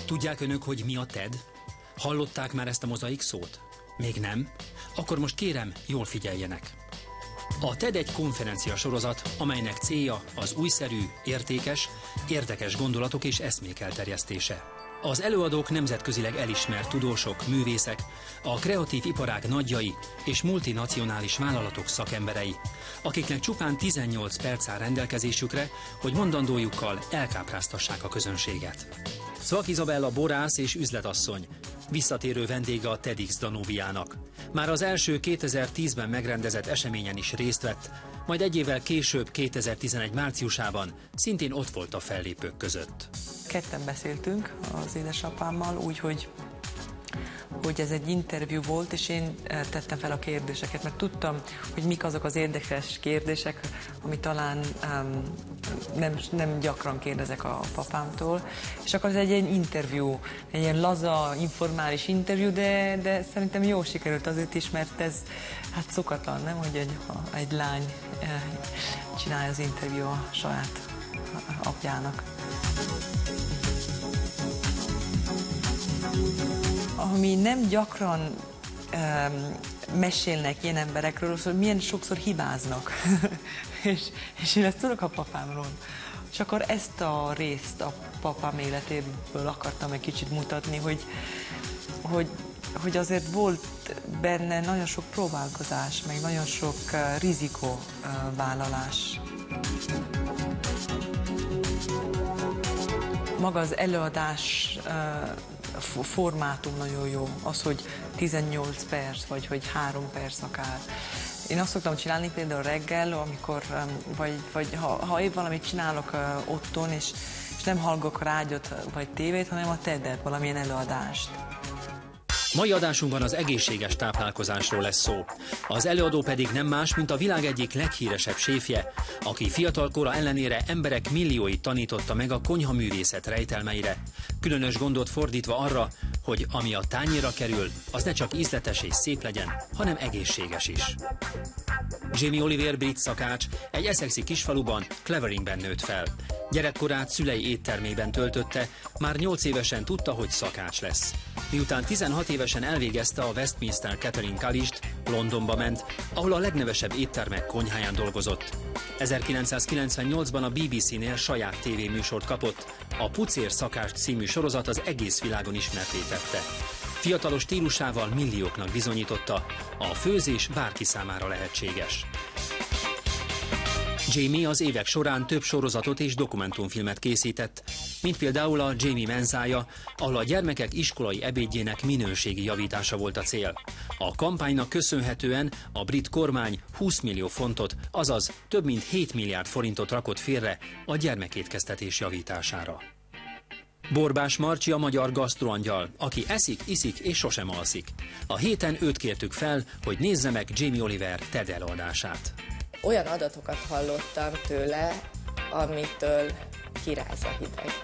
Tudják önök, hogy mi a TED? Hallották már ezt a mozaik szót? Még nem? Akkor most kérem, jól figyeljenek. A TED egy konferencia sorozat, amelynek célja az újszerű, értékes, érdekes gondolatok és eszmék elterjesztése. Az előadók nemzetközileg elismert tudósok, művészek, a kreatív iparág nagyjai és multinacionális vállalatok szakemberei, akiknek csupán 18 perc áll rendelkezésükre, hogy mondandójukkal elkápráztassák a közönséget. Szvak Izabella borász és üzletasszony, visszatérő vendége a TEDx Danubiának. Már az első 2010-ben megrendezett eseményen is részt vett, majd egy évvel később, 2011 márciusában szintén ott volt a fellépők között. Ketten beszéltünk az édesapámmal, úgyhogy ez egy interjú volt, és én tettem fel a kérdéseket, mert tudtam, hogy mik azok az érdekes kérdések, amit talán nem gyakran kérdezek a papámtól. És akkor ez egy ilyen interjú, egy ilyen laza, informális interjú, de szerintem jól sikerült azért is, mert ez hát szokatlan, nem, hogy egy lány csinálja az interjú a saját apjának. Ami nem gyakran mesélnek ilyen emberekről, hogy milyen sokszor hibáznak. és én ezt tudok a papámról. És akkor ezt a részt a papám életéből akartam egy kicsit mutatni, hogy azért volt benne nagyon sok próbálkozás, meg nagyon sok rizikóvállalás. Maga az előadás formátum nagyon jó. Az, hogy 18 perc, vagy hogy 3 perc akár. Én azt szoktam csinálni például reggel, amikor, vagy ha épp valamit csinálok otthon, és nem hallgok rádiót vagy tévét, hanem a TED-et, valamilyen előadást. Mai adásunkban az egészséges táplálkozásról lesz szó. Az előadó pedig nem más, mint a világ egyik leghíresebb séfje, aki fiatalkora ellenére emberek millióit tanította meg a konyhaművészet rejtelmeire, különös gondot fordítva arra, hogy ami a tányérra kerül, az ne csak ízletes és szép legyen, hanem egészséges is. Jamie Oliver brit szakács egy essexi kisfaluban, Cleveringben nőtt fel. Gyerekkorát szülei éttermében töltötte, már 8 évesen tudta, hogy szakács lesz. Miután 16 évesen elvégezte a Westminster Catering College-t, Londonba ment, ahol a legnevesebb éttermek konyháján dolgozott. 1998-ban a BBC-nél saját tévéműsort kapott, a Pucér szakács című sorozat az egész világon ismertté tette. Fiatalos stílusával millióknak bizonyította, a főzés bárki számára lehetséges. Jamie az évek során több sorozatot és dokumentumfilmet készített, mint például a Jamie menzája, ahol a gyermekek iskolai ebédjének minőségi javítása volt a cél. A kampánynak köszönhetően a brit kormány 20 millió fontot, azaz több mint 7 milliárd forintot rakott félre a gyermekétkeztetés javítására. Borbás Marcsi a magyar gasztroangyal, aki eszik, iszik és sosem alszik. A héten őt kértük fel, hogy nézze meg Jamie Oliver TED előadását. Olyan adatokat hallottam tőle, amitől kiráz a hideg.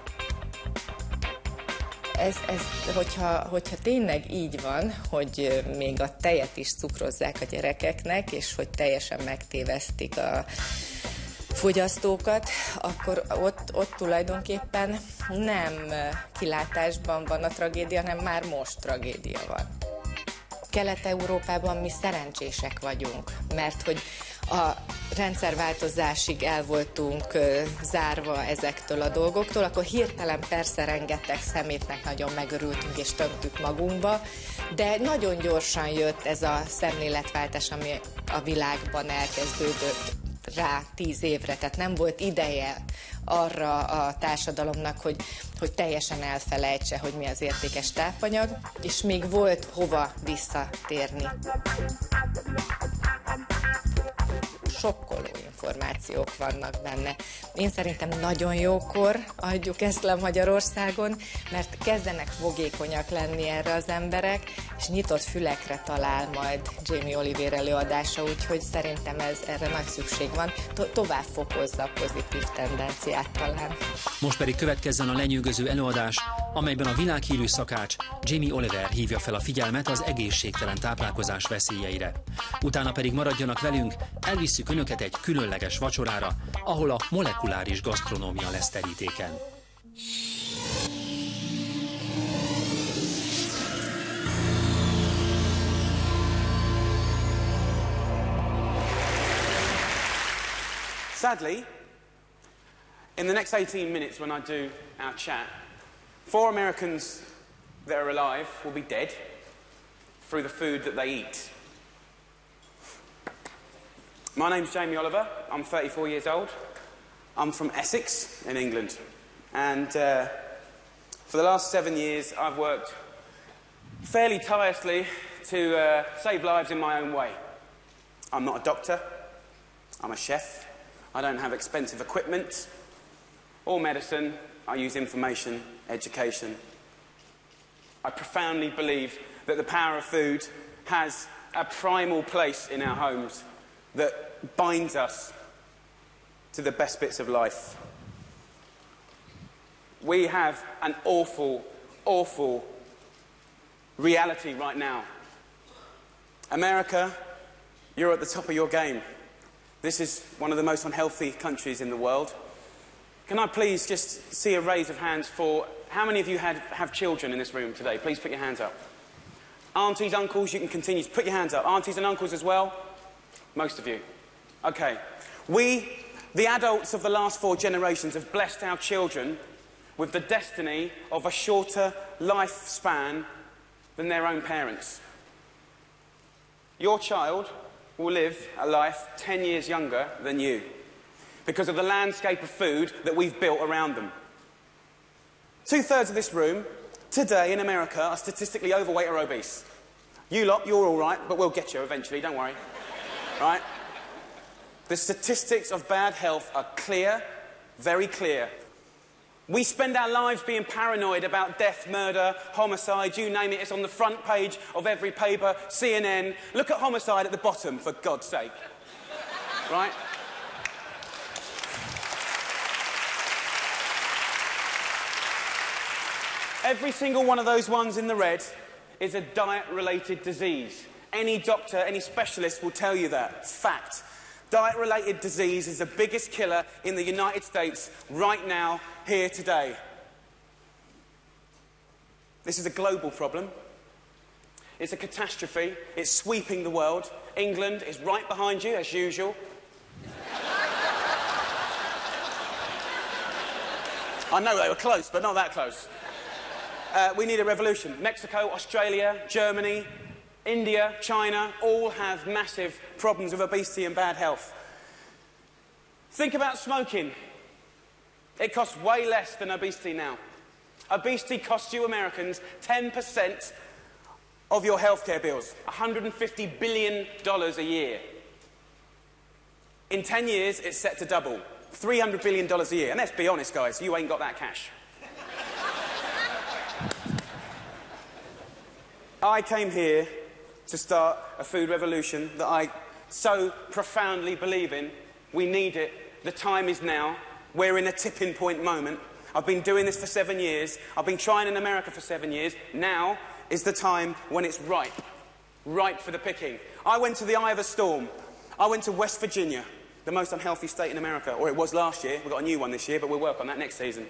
Hogyha tényleg így van, hogy még a tejet is cukrozzák a gyerekeknek, és hogy teljesen megtévesztik a fogyasztókat, akkor ott tulajdonképpen nem kilátásban van a tragédia, hanem már most tragédia van. Kelet-Európában mi szerencsések vagyunk, mert hogy a rendszerváltozásig el voltunk zárva ezektől a dolgoktól, akkor hirtelen persze rengeteg szemétnek nagyon megörültünk és tömtük magunkba, de nagyon gyorsan jött ez a szemléletváltás, ami a világban elkezdődött rá 10 évre, tehát nem volt ideje arra a társadalomnak, hogy teljesen elfelejtse, hogy mi az értékes tápanyag, és még volt hova visszatérni. Sokkoló információk vannak benne. Én szerintem nagyon jókor adjuk ezt le Magyarországon, mert kezdenek fogékonyak lenni erre az emberek, és nyitott fülekre talál majd Jamie Oliver előadása, úgyhogy szerintem erre nagy szükség van. Tovább fokozza a pozitív tendenciát talán. Most pedig következzen a lenyűgöző előadás, amelyben a világhírű szakács Jamie Oliver hívja fel a figyelmet az egészségtelen táplálkozás veszélyeire. Utána pedig maradjanak velünk, elvisszük önöket egy különleges vacsorára, ahol a molekuláris gasztronómia lesz terítéken. Sadly, in the next 18 minutes when I do our chat, 4 Americans that are alive will be dead through the food that they eat. My name's Jamie Oliver. I'm 34 years old. I'm from Essex in England. And for the last 7 years, I've worked fairly tirelessly to save lives in my own way. I'm not a doctor. I'm a chef. I don't have expensive equipment or medicine. I use information, education. I profoundly believe that the power of food has a primal place in our homes that binds us to the best bits of life. We have an awful, awful reality right now. America, you're at the top of your game. This is one of the most unhealthy countries in the world. Can I please just see a raise of hands for how many of you have children in this room today? Please put your hands up. Aunties, uncles, you can continue to put your hands up. Aunties and uncles as well? Most of you. Okay. We, the adults of the last 4 generations, have blessed our children with the destiny of a shorter lifespan than their own parents. Your child will live a life 10 years younger than you because of the landscape of food that we've built around them. 2/3 of this room today in America are statistically overweight or obese. You lot, you're all right, but we'll get you eventually, don't worry. Right? The statistics of bad health are clear, very clear. We spend our lives being paranoid about death, murder, homicide, you name it. It's on the front page of every paper, CNN. Look at homicide at the bottom, for God's sake. Right? Every single one of those ones in the red is a diet-related disease. Any doctor, any specialist will tell you that. Fact. Diet-related disease is the biggest killer in the United States right now, here today. This is a global problem. It's a catastrophe. It's sweeping the world. England is right behind you, as usual. I know they were close, but not that close. We need a revolution. Mexico, Australia, Germany, India, China, all have massive problems with obesity and bad health. Think about smoking. It costs way less than obesity now. Obesity costs you Americans 10% of your healthcare bills, $150 billion a year. In 10 years, it's set to double, $300 billion a year. And let's be honest, guys, you ain't got that cash. I came here to start a food revolution that I so profoundly believe in. We need it. The time is now. We're in a tipping point moment. I've been doing this for 7 years. I've been trying in America for 7 years. Now is the time when it's ripe. Ripe for the picking. I went to the eye of the storm. I went to West Virginia, the most unhealthy state in America. Or it was last year. We've got a new one this year, but we'll work on that next season.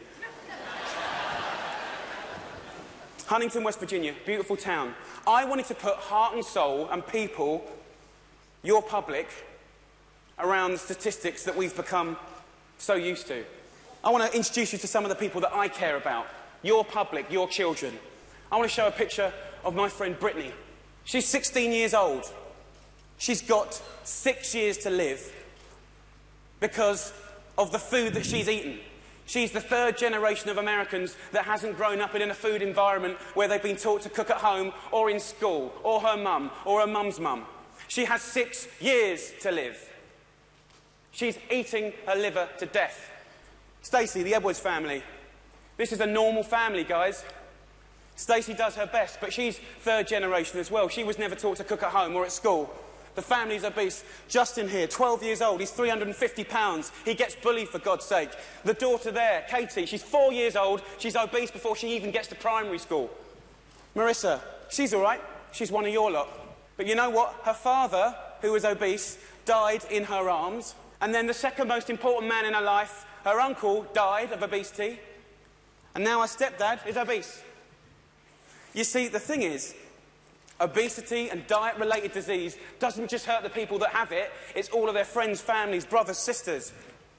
Huntington, West Virginia, beautiful town. I wanted to put heart and soul and people, your public, around the statistics that we've become so used to. I want to introduce you to some of the people that I care about. Your public, your children. I want to show a picture of my friend Brittany. She's 16 years old. She's got 6 years to live because of the food that she's eaten. She's the 3rd generation of Americans that hasn't grown up in a food environment where they've been taught to cook at home or in school, or her mum, or her mum's mum. She has 6 years to live. She's eating her liver to death. Stacey, the Edwards family. This is a normal family, guys. Stacey does her best, but she's 3rd generation as well. She was never taught to cook at home or at school. The family's obese. Justin here, 12 years old, he's 350 pounds. He gets bullied, for God's sake. The daughter there, Katie, she's 4 years old. She's obese before she even gets to primary school. Marissa, she's all right. She's one of your lot. But you know what? Her father, who was obese, died in her arms. And then the second most important man in her life, her uncle, died of obesity. And now her stepdad is obese. You see, the thing is, obesity and diet-related disease doesn't just hurt the people that have it, it's all of their friends, families, brothers, sisters.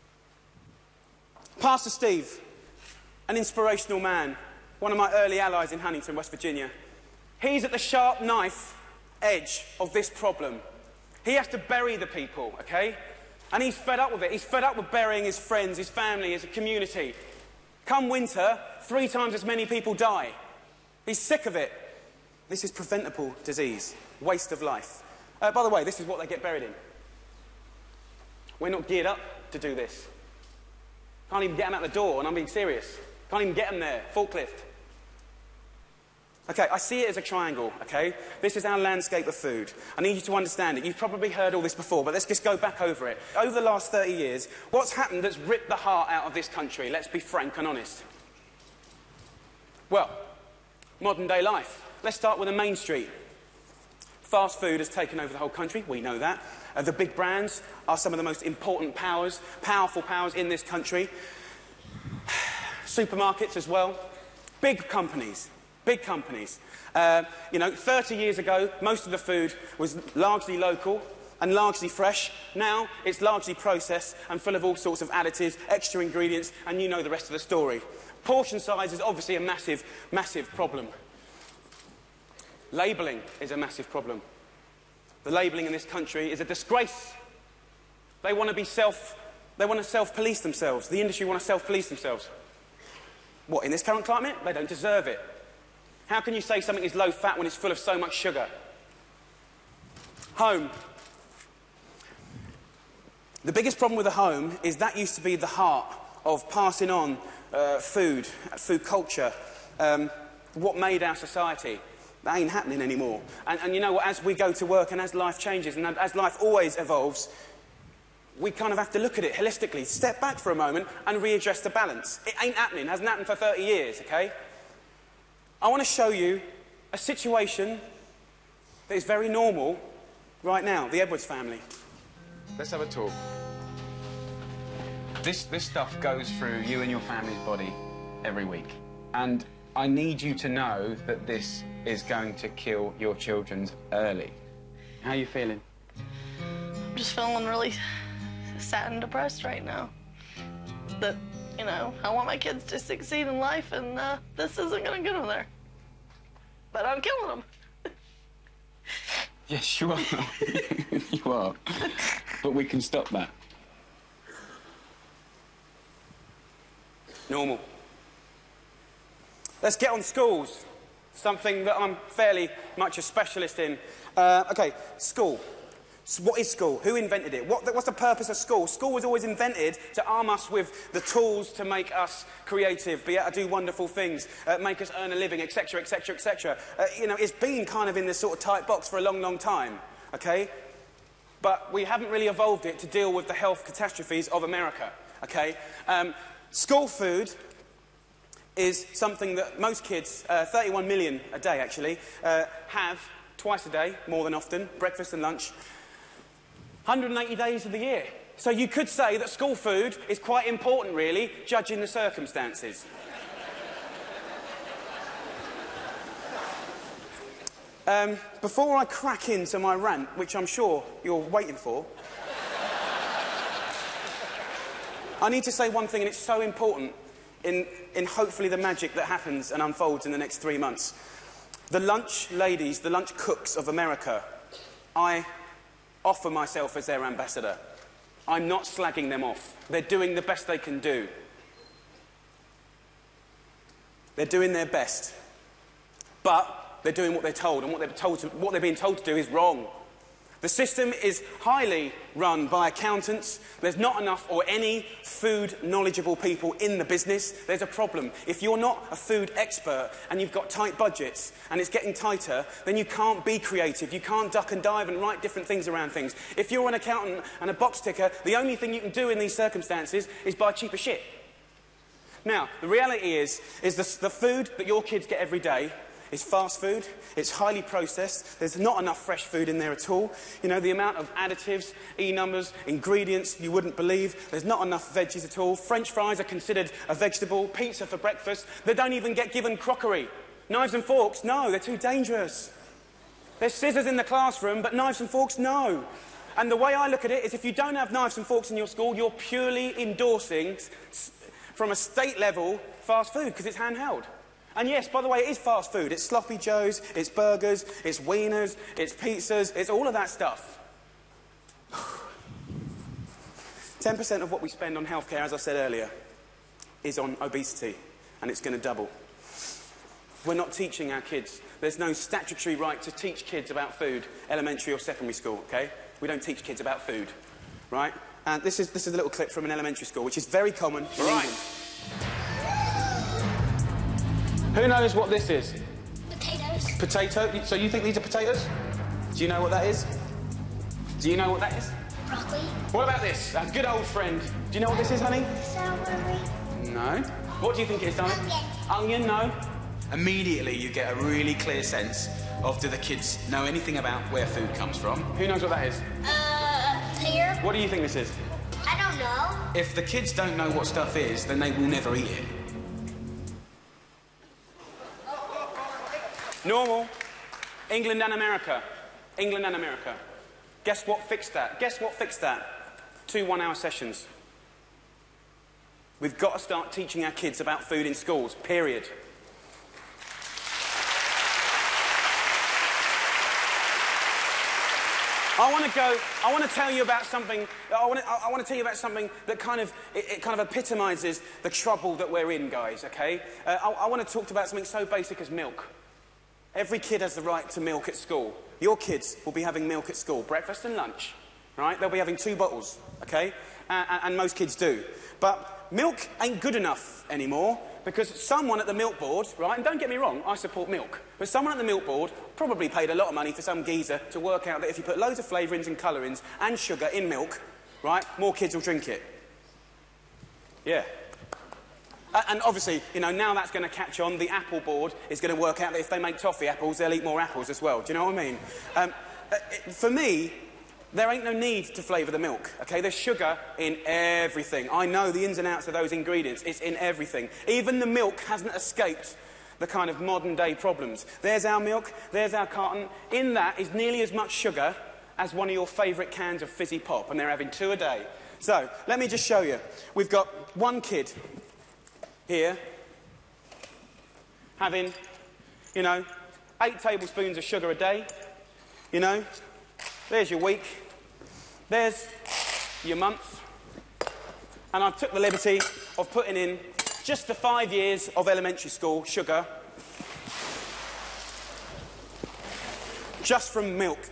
Pastor Steve, an inspirational man, one of my early allies in Huntington, West Virginia. He's at the sharp knife edge of this problem. He has to bury the people, okay? And he's fed up with it. He's fed up with burying his friends, his family, his community. Come winter, 3 times as many people die. He's sick of it. This is preventable disease, waste of life. By the way, this is what they get buried in. We're not geared up to do this. Can't even get them out the door, and I'm being serious. Can't even get them there, forklift. Okay, I see it as a triangle, okay? This is our landscape of food. I need you to understand it. You've probably heard all this before, but let's just go back over it. Over the last 30 years, what's happened that's ripped the heart out of this country? Let's be frank and honest. Well, modern day life. Let's start with the main street. Fast food has taken over the whole country, we know that. The big brands are some of the most important powers, powerful powers in this country. Supermarkets as well. Big companies. Big companies. 30 years ago, most of the food was largely local and largely fresh. Now, it's largely processed and full of all sorts of additives, extra ingredients, and you know the rest of the story. Portion size is obviously a massive, massive problem. Labelling is a massive problem. The labelling in this country is a disgrace. They want to self-police themselves. The industry want to self-police themselves. What, in this current climate? They don't deserve it. How can you say something is low fat when it's full of so much sugar? Home. The biggest problem with the home is that used to be the heart of passing on food culture, what made our society. That ain't happening anymore. And you know what, as we go to work and as life changes and as life always evolves, we kind of have to look at it holistically, step back for a moment and readdress the balance. It ain't happening, hasn't happened for 30 years, okay? I want to show you a situation that is very normal right now, the Edwards family. Let's have a talk. This stuff goes through you and your family's body every week. And I need you to know that this is going to kill your children early. How are you feeling? I'm just feeling really sad and depressed right now. That, you know, I want my kids to succeed in life, and this isn't going to get them there. But I'm killing them. Yes, you are. You are. But we can stop that. Normal. Let's get on schools. Something that I'm fairly much a specialist in. Okay, school. What is school? Who invented it? What's the purpose of school? School was always invented to arm us with the tools to make us creative, be able to do wonderful things, make us earn a living, etc., etc., etc. It's been kind of in this sort of tight box for a long, long time, okay? But we haven't really evolved it to deal with the health catastrophes of America, okay? School food is something that most kids, 31 million a day actually, have twice a day, more than often, breakfast and lunch, 180 days of the year. So you could say that school food is quite important, really, judging the circumstances. Before I crack into my rant, which I'm sure you're waiting for, I need to say one thing, and it's so important in hopefully the magic that happens and unfolds in the next 3 months. The lunch ladies, the lunch cooks of America, I offer myself as their ambassador. I'm not slagging them off. They're doing the best they can do. They're doing their best. But they're doing what they're told, and what they're being told to do is wrong. The system is highly run by accountants. There's not enough or any food knowledgeable people in the business. There's a problem. If you're not a food expert and you've got tight budgets and it's getting tighter, then you can't be creative. You can't duck and dive and write different things around things. If you're an accountant and a box ticker, the only thing you can do in these circumstances is buy cheaper shit. Now, the reality is the food that your kids get every day is fast food, it's highly processed, there's not enough fresh food in there at all. You know, the amount of additives, E-numbers, ingredients you wouldn't believe. There's not enough veggies at all. French fries are considered a vegetable, pizza for breakfast. They don't even get given crockery. Knives and forks, no, they're too dangerous. There's scissors in the classroom, but knives and forks, no. And the way I look at it is if you don't have knives and forks in your school, you're purely endorsing, from a state-level fast food because it's handheld. And yes, by the way, it is fast food. It's sloppy joes, it's burgers, it's wieners, it's pizzas, it's all of that stuff. 10% of what we spend on healthcare, as I said earlier, is on obesity, and it's going to double. We're not teaching our kids. There's no statutory right to teach kids about food, elementary or secondary school, okay? We don't teach kids about food, right? And this is a little clip from an elementary school, which is very common in England. Who knows what this is? Potatoes. Potato? So you think these are potatoes? Do you know what that is? Do you know what that is? Broccoli. What about this? Our good old friend. Do you know what this is, honey? Celery. No. What do you think it is, darling? Onion. Onion, no. Immediately you get a really clear sense of, do the kids know anything about where food comes from? Who knows what that is? Pear. What do you think this is? I don't know. If the kids don't know what stuff is, then they will never eat it. Normal. England and America. England and America. Guess what fixed that? Guess what fixed that? 2 one-hour sessions. We've got to start teaching our kids about food in schools, period. I want to tell you about something. I want to tell you about something that kind of epitomises the trouble that we're in, guys. Okay? I want to talk about something so basic as milk. Every kid has the right to milk at school. Your kids will be having milk at school, breakfast and lunch. Right? They'll be having 2 bottles. Okay? And most kids do. But milk ain't good enough anymore because someone at the milk board, right, and don't get me wrong, I support milk, but someone at the milk board probably paid a lot of money for some geezer to work out that if you put loads of flavourings and colourings and sugar in milk, right, more kids will drink it. Yeah. And obviously, you know, now that's going to catch on. The apple board is going to work out that if they make toffee apples, they'll eat more apples as well. Do you know what I mean? For me, there ain't no need to flavour the milk, OK? There's sugar in everything. I know the ins and outs of those ingredients. It's in everything. Even the milk hasn't escaped the kind of modern-day problems. There's our milk, there's our carton. In that is nearly as much sugar as one of your favourite cans of fizzy pop, and they're having 2 a day. So, let me just show you. We've got one kid here having, you know, 8 tablespoons of sugar a day, you know. There's your week, there's your month, and I've took the liberty of putting in just the 5 years of elementary school sugar, just from milk.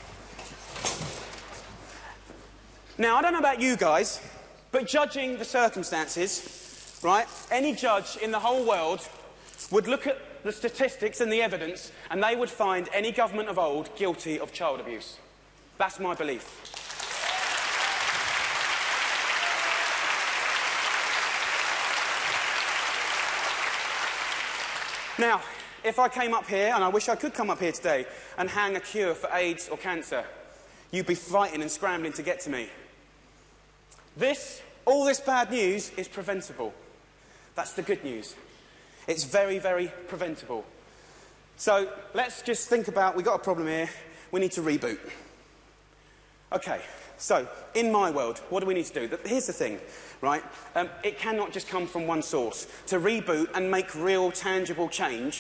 Now, I don't know about you guys, but judging the circumstances, right, any judge in the whole world would look at the statistics and the evidence, and they would find any government of old guilty of child abuse. That's my belief. Now, if I came up here, and I wish I could come up here today, and hang a cure for AIDS or cancer, you'd be fighting and scrambling to get to me. All this bad news is preventable. That's the good news. It's very, very preventable. So, let's just think about, we've got a problem here, we need to reboot. OK, so, in my world, what do we need to do? Here's the thing, right? It cannot just come from one source. To reboot and make real, tangible change,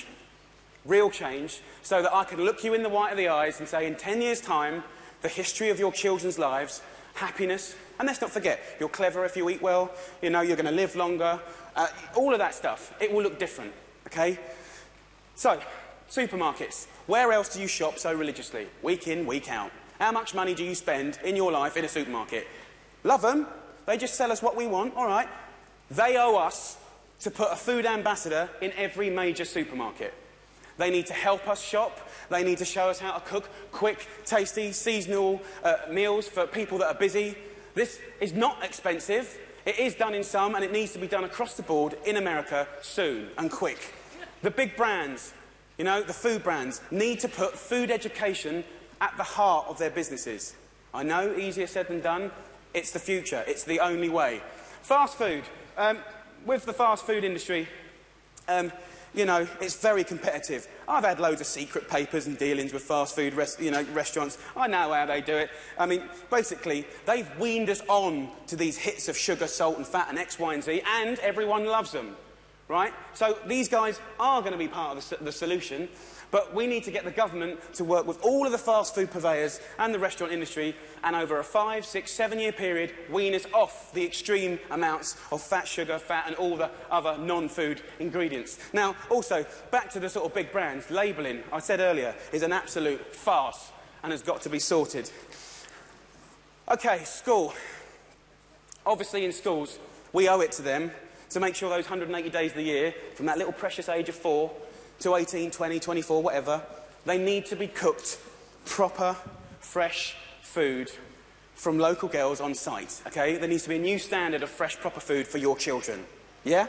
so that I can look you in the white of the eyes and say, in 10 years' time, the history of your children's lives, happiness, and let's not forget, you're clever if you eat well, you know, you're going to live longer, all of that stuff, it will look different, OK? So, supermarkets. Where else do you shop so religiously? Week in, week out. How much money do you spend in your life in a supermarket? Love them. They just sell us what we want, all right. They owe us to put a food ambassador in every major supermarket. They need to help us shop. They need to show us how to cook quick, tasty, seasonal meals for people that are busy. This is not expensive. It is done in some, and it needs to be done across the board in America soon and quick. The big brands, you know, the food brands, need to put food education at the heart of their businesses. I know, easier said than done. It's the future. It's the only way. Fast food. With the fast food industry, you know, it's very competitive. I've had loads of secret papers and dealings with fast food restaurants. I know how they do it. I mean, basically, they've weaned us on to these hits of sugar, salt and fat and X, Y and Z, and everyone loves them, right? So these guys are going to be part of the solution, but we need to get the government to work with all of the fast food purveyors and the restaurant industry, and over a 5, 6, 7 year period, wean us off the extreme amounts of fat, sugar, fat and all the other non-food ingredients. Now, also, back to the sort of big brands, labelling, I said earlier, is an absolute farce and has got to be sorted. OK, school. Obviously, in schools, we owe it to them to make sure those 180 days of the year, from that little precious age of 4 to 18, 20, 24, whatever, they need to be cooked proper, fresh food from local girls on site, OK? There needs to be a new standard of fresh, proper food for your children. Yeah?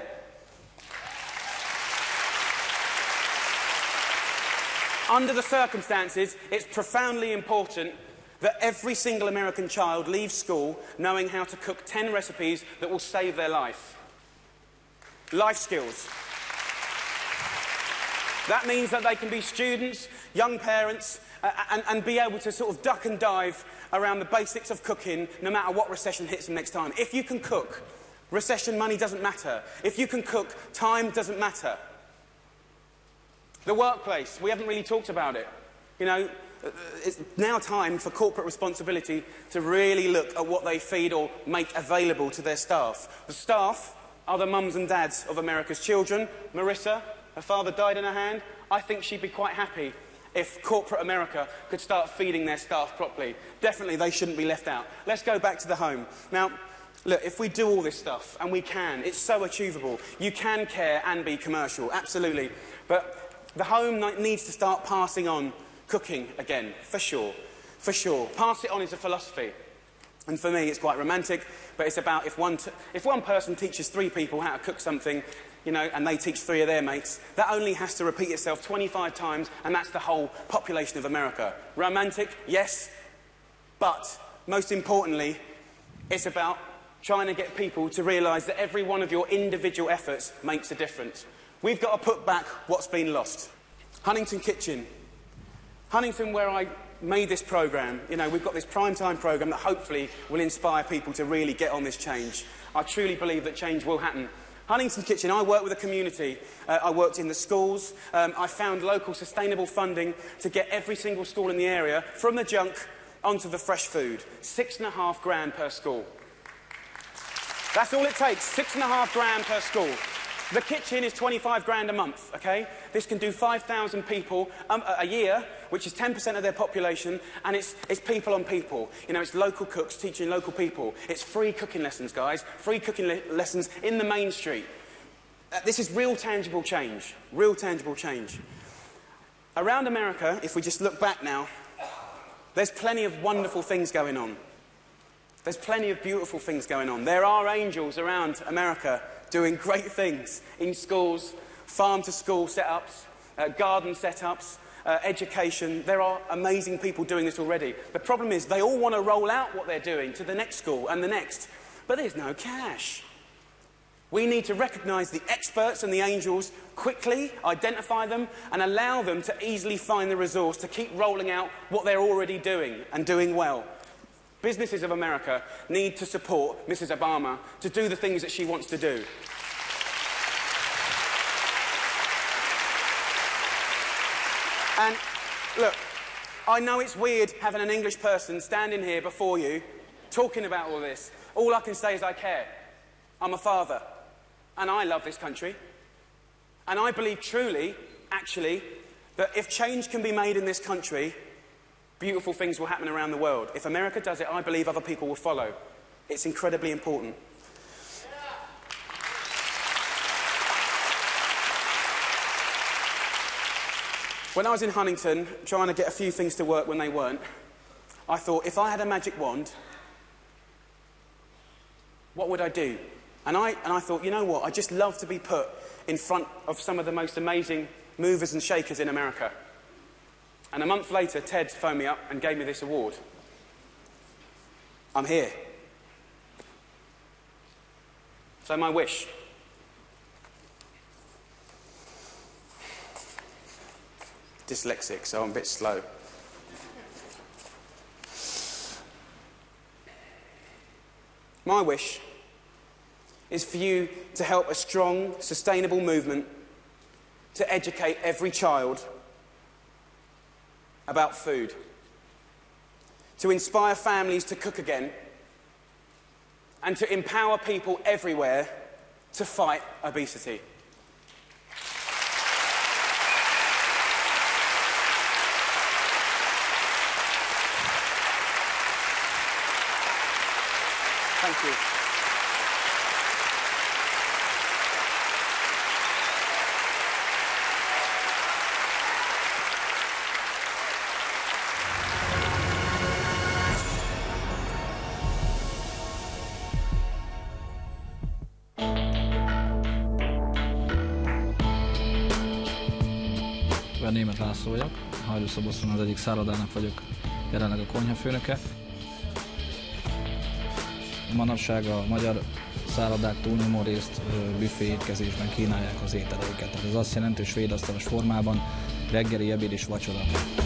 Under the circumstances, it's profoundly important that every single American child leaves school knowing how to cook 10 recipes that will save their life. Life skills. That means that they can be students, young parents, and be able to sort of duck and dive around the basics of cooking no matter what recession hits them next time. If you can cook, recession money doesn't matter. If you can cook, time doesn't matter. The workplace, we haven't really talked about it. You know, it's now time for corporate responsibility to really look at what they feed or make available to their staff. The staff are the mums and dads of America's children. Marissa, her father died in her hand. I think she'd be quite happy if corporate America could start feeding their staff properly. Definitely they shouldn't be left out. Let's go back to the home. Now, look, if we do all this stuff, and we can, it's so achievable. You can care and be commercial, absolutely. But the home needs to start passing on cooking again, for sure. For sure. Pass it on is a philosophy. And for me, it's quite romantic, but it's about if one person teaches 3 people how to cook something, you know, and they teach 3 of their mates, that only has to repeat itself 25 times, and that's the whole population of America. Romantic, yes, but most importantly, it's about trying to get people to realise that every one of your individual efforts makes a difference. We've got to put back what's been lost. Huntington Kitchen. Huntington, where I made this programme, you know, we've got this primetime programme that hopefully will inspire people to really get on this change. I truly believe that change will happen. Huntington Kitchen, I work with a community. I worked in the schools. I found local sustainable funding to get every single school in the area from the junk onto the fresh food. $6.5 per school. That's all it takes, $6.5 per school. The kitchen is $25 a month, OK? This can do 5,000 people a year, which is 10% of their population, and it's people on people. You know, it's local cooks teaching local people. It's free cooking lessons, guys. Free cooking lessons in the main street. This is real tangible change. Real tangible change. Around America, if we just look back now, there's plenty of wonderful things going on. There's plenty of beautiful things going on. There are angels around America doing great things in schools, farm-to-school setups, garden setups, education. There are amazing people doing this already. The problem is they all want to roll out what they're doing to the next school and the next, but there's no cash. We need to recognise the experts and the angels quickly, identify them, and allow them to easily find the resource to keep rolling out what they're already doing and doing well. Businesses of America need to support Mrs. Obama to do the things that she wants to do. And, look, I know it's weird having an English person standing here before you, talking about all this. All I can say is I care. I'm a father, and I love this country. And I believe truly, actually, that if change can be made in this country, beautiful things will happen around the world. If America does it, I believe other people will follow. It's incredibly important. When I was in Huntington, trying to get a few things to work when they weren't, I thought, if I had a magic wand, what would I do? And I thought, you know what, I'd just love to be put in front of some of the most amazing movers and shakers in America. And a month later, Ted phoned me up and gave me this award. I'm here. So my wish. dyslexic, so I'm a bit slow. My wish is for you to help a strong, sustainable movement to educate every child about food, to inspire families to cook again, and to empower people everywhere to fight obesity. Thank you. Németh László vagyok, Hajdúszoboszlón az egyik szállodának vagyok jelenleg a konyhafőnöke. Manapság a magyar szállodák túlnyomó részt büfé étkezésben kínálják az ételeiket. Tehát ez azt jelenti, hogy svédasztalos formában reggeli, ebéd és vacsora.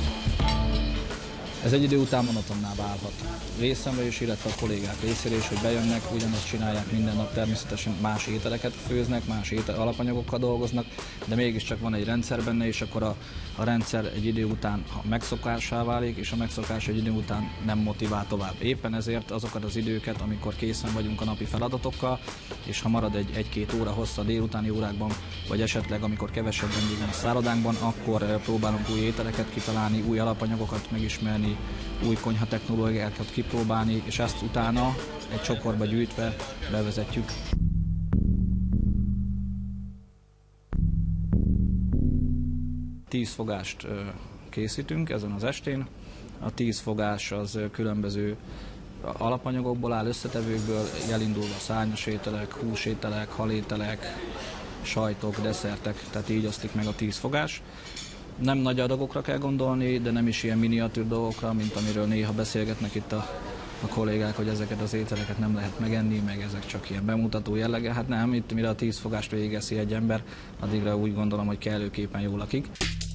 Ez egy idő után monotonná válhat. Részemre is, illetve a kollégák részére is, hogy bejönnek, ugyanazt csinálják minden nap, természetesen más ételeket főznek, más alapanyagokkal dolgoznak, de mégiscsak van egy rendszer benne, és akkor a rendszer egy idő után megszokássá válik, és a megszokás egy idő után nem motivál tovább. Éppen ezért azokat az időket, amikor készen vagyunk a napi feladatokkal, és ha marad egy-két óra hossza a délutáni órákban, vagy esetleg amikor kevesebb vendég van a szállodánkban, akkor próbálunk új ételeket kitalálni, új alapanyagokat megismerni, új konyhatechnológiákat kipróbálni, és ezt utána egy csokorba gyűjtve bevezetjük. Tíz fogást készítünk ezen az estén. A 10 fogás az különböző alapanyagokból áll, összetevőkből, elindulva szárnyas ételek, húsételek, halételek, sajtok, desszertek, tehát így oszlik meg a 10 fogás. Nem nagy adagokra kell gondolni, de nem is ilyen miniatűr dolgokra, mint amiről néha beszélgetnek itt a kollégák, hogy ezeket az ételeket nem lehet megenni, meg ezek csak ilyen bemutató jellege. Hát nem, itt mire a 10 fogást végeszi egy ember, addigra úgy gondolom, hogy kellőképpen jól lakik.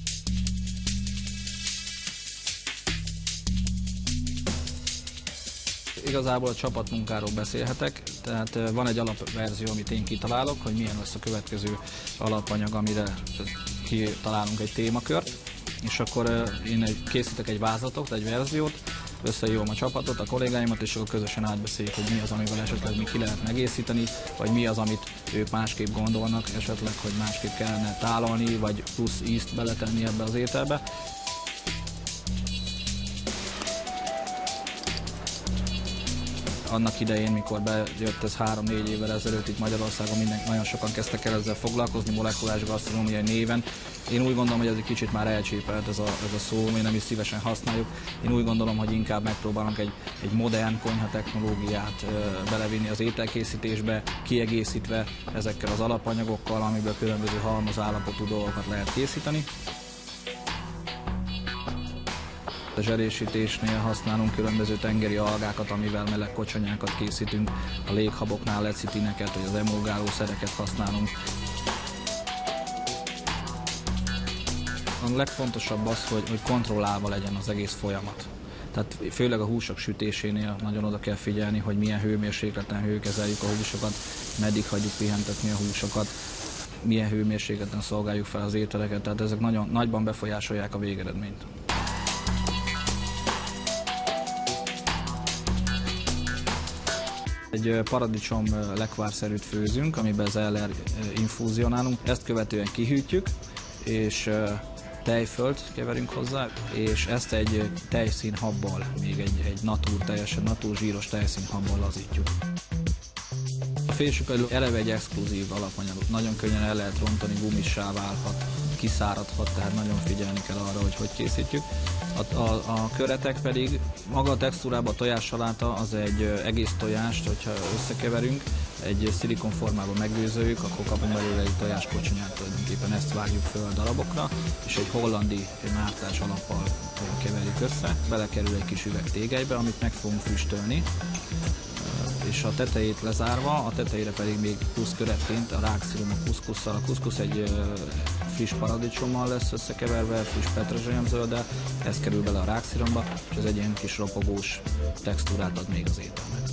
Igazából a csapatmunkáról beszélhetek, tehát van egy alapverzió, amit én kitalálok, hogy milyen lesz a következő alapanyag, amire kitalálunk egy témakört, és akkor én készítek egy vázlatot, egy verziót, összehívom a csapatot, a kollégáimat, és akkor közösen átbeszéljük, hogy mi az, amivel esetleg még ki lehet egészíteni, vagy mi az, amit ők másképp gondolnak, esetleg, hogy másképp kellene tálalni, vagy plusz ízt beletenni ebbe az ételbe. Annak idején, mikor bejött ez 3-4 évvel ezelőtt itt Magyarországon, nagyon sokan kezdtek el ezzel foglalkozni, molekulás gasztronómiai néven. Én úgy gondolom, hogy ez egy kicsit már elcsépelt ez a szó, mi nem is szívesen használjuk. Én úgy gondolom, hogy inkább megpróbálunk egy modern konyhatechnológiát belevinni az ételkészítésbe, kiegészítve ezekkel az alapanyagokkal, amiből különböző halmazállapotú dolgokat lehet készíteni. A zserésítésnél használunk különböző tengeri algákat, amivel meleg kocsonyákat készítünk, a léghaboknál lecitineket, vagy az emulgálószereket használunk. A legfontosabb az, hogy kontrollálva legyen az egész folyamat. Tehát főleg a húsok sütésénél nagyon oda kell figyelni, hogy milyen hőmérsékleten hőkezeljük a húsokat, meddig hagyjuk pihentetni a húsokat, milyen hőmérsékleten szolgáljuk fel az ételeket, tehát ezek nagyon nagyban befolyásolják a végeredményt. Egy paradicsom lekvárszerűt főzünk, amiben zeller infúzionálunk. Ezt követően kihűtjük, és tejfölt keverünk hozzá, és ezt egy tejszínhabbal, még egy teljesen natúr zsíros tejszínhabbal lazítjuk. A fésüpelő eleve egy exkluzív alapanyag, nagyon könnyen el lehet rontani, gumissá válhat, kiszáradhat, tehát nagyon figyelni kell arra, hogy készítjük. A köretek pedig, maga a textúrában a tojássaláta az egy egész tojást, hogyha összekeverünk, egy szilikonformában megőzöljük, akkor kapunk belőle egy tojáskocsonyát, tulajdonképpen ezt vágjuk föl a darabokra, és egy hollandi mártás alappal keverjük össze, belekerül egy kis üveg tégelybe, amit meg fogunk füstölni, és a tetejét lezárva, a tetejére pedig még plusz köretként a rákszilum a kuszkusszal. A kuszkusz egy friss paradicsommal lesz összekeverve, friss petrezselyemzölddel, ez kerül bele a ráksziromba, és ez egy ilyen kis ropogós textúrát ad még az ételnek.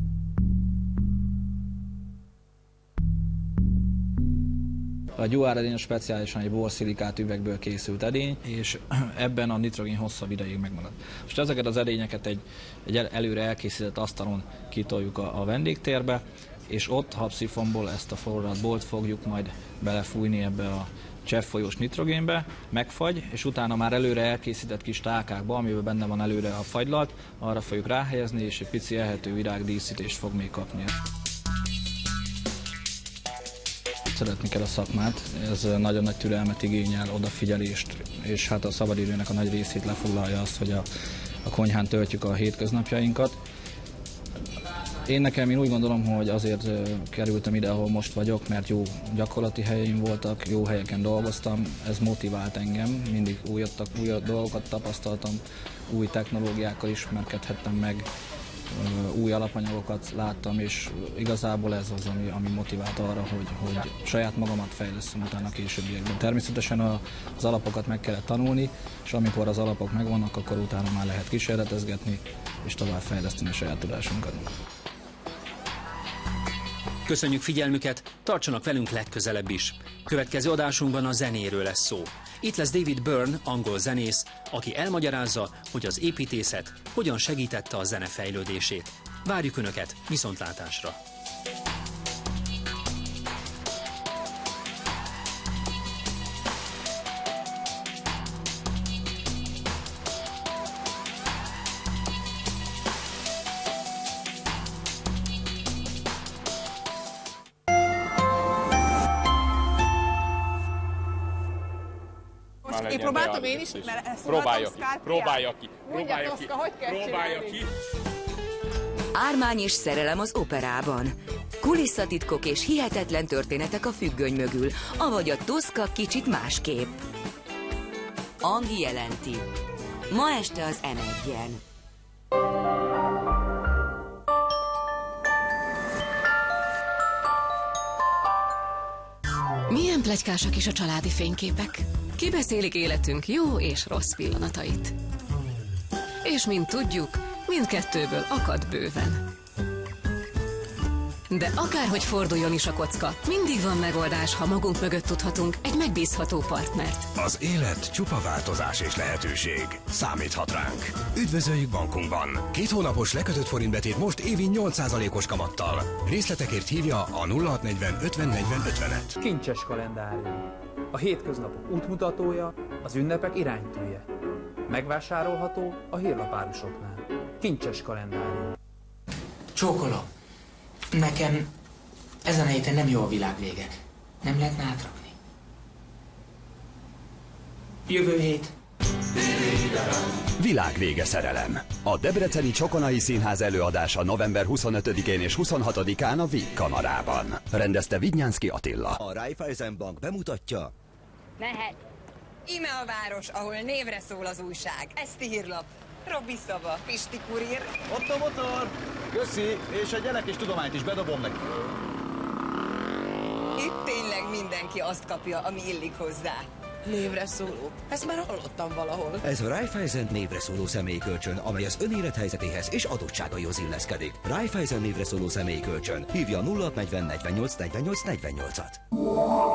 A gyúár edény speciálisan egy borszilikát üvegből készült edény, és ebben a nitrogén hosszabb ideig megmarad. Most ezeket az edényeket egy előre elkészített asztalon kitoljuk a vendégtérbe, és ott habszifonból ezt a forralt bort fogjuk majd belefújni ebbe a cseppfolyós nitrogénbe, megfagy, és utána már előre elkészített kis tálkákba, amiben benne van előre a fagylalt, arra fogjuk ráhelyezni, és egy pici ehető virágdíszítést fog még kapni. Szeretni kell a szakmát, ez nagyon nagy türelmet igényel, odafigyelést, és hát a szabadidőnek a nagy részét lefoglalja azt, hogy a konyhán töltjük a hétköznapjainkat. Én úgy gondolom, hogy azért kerültem ide, ahol most vagyok, mert jó gyakorlati helyeim voltak, jó helyeken dolgoztam, ez motivált engem, mindig új dolgokat tapasztaltam, új technológiákkal ismerkedhettem meg, új alapanyagokat láttam, és igazából ez az, ami motivált arra, hogy saját magamat fejlesztem utána a későbbiekben. Természetesen az alapokat meg kellett tanulni, és amikor az alapok megvannak, akkor utána már lehet kísérletezgetni, és tovább fejleszteni a saját tudásunkat. Köszönjük figyelmüket, tartsanak velünk legközelebb is. Következő adásunkban a zenéről lesz szó. Itt lesz David Byrne, angol zenész, aki elmagyarázza, hogy az építészet hogyan segítette a zene fejlődését. Várjuk Önöket viszontlátásra! Én próbáltam én is, mert ezt próbálja ki. Ármány és szerelem az operában. Kulisszatitkok és hihetetlen történetek a függöny mögül, avagy a Toszka kicsit másképp. Angi jelenti. Ma este az M1-en. Milyen pletykásak is a családi fényképek. Kibeszélik életünk jó és rossz pillanatait. És mint tudjuk, mindkettőből akad bőven. De akárhogy forduljon is a kocka, mindig van megoldás, ha magunk mögött tudhatunk egy megbízható partnert. Az élet csupa változás és lehetőség. Számíthat ránk. Üdvözöljük bankunkban. 2 hónapos lekötött forintbetét most évi 8%-os kamattal. Részletekért hívja a 0640 50 40 50-et. Kincses kalendárium. A hétköznapok útmutatója, az ünnepek iránytűje. Megvásárolható a hírlapárusoknál. Kincses kalendárium. Csókolom. Nekem ezen a héten nem jó a világ vége. Nem lehetne átrakni? Jövő hét. Világvége szerelem. A Debreceni Csokonai Színház előadása november 25-én és 26-án a Víg Kamarában. Rendezte Vidnyánszky Attila. A Raiffeisen Bank bemutatja. Mehet. Íme a város, ahol névre szól az újság. Eszti hírlap. Robbi Szaba, Pisti kurír. Ott a motor! Köszi, és egy elekis tudományt is bedobom neki. Itt tényleg mindenki azt kapja, ami illik hozzá. Névre szóló. Ezt már hallottam valahol. Ez a Raiffeisen névre szóló személykölcsön, amely az ön élethelyzetéhez és adottságaihoz illeszkedik. Raiffeisen névre szóló személykölcsön. Hívja 0640 48 48 48-at.